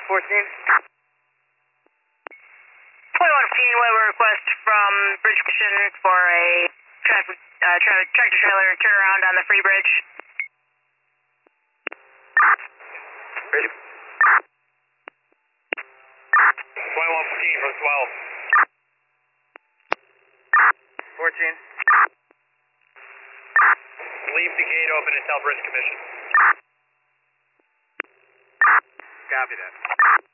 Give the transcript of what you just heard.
14. 2115, we have a request from Bridge Commission for a tractor trailer turnaround on the Free Bridge. Bridge. 2115 from 12. 14. Leave the gate open and tell Bridge Commission. Copy that.